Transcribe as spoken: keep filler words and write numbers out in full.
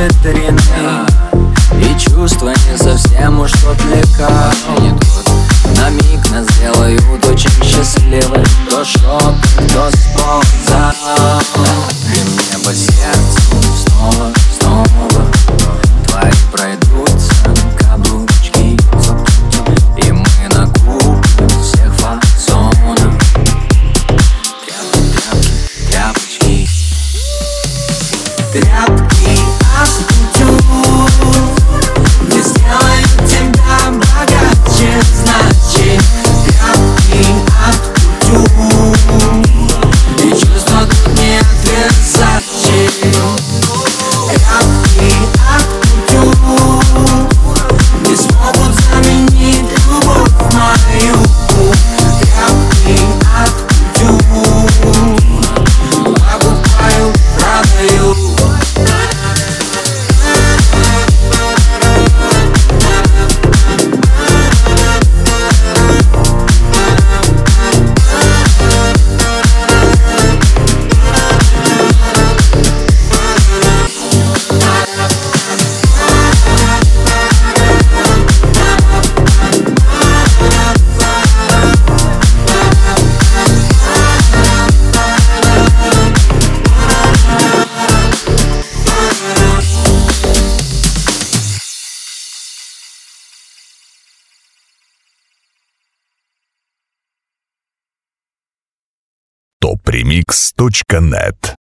ветреный, и чувства не совсем уж тот лекарь. На миг нас сделают очень счастливым. То шепот, то споза, и мне по сердцу снова, снова твои пройдутся каблучки, и мы накупим всех фасонов. Тряпки, тряпки, тряпочки, тряпки от кутюр не сделают тебя богаче, значит. Тряпки от кутюр, и чувства тут не от Версаче. Тряпки от кутюр не смогут заменить любовь мою. Тряпки от кутюр покупаю, продаю. топ ремикс точка нет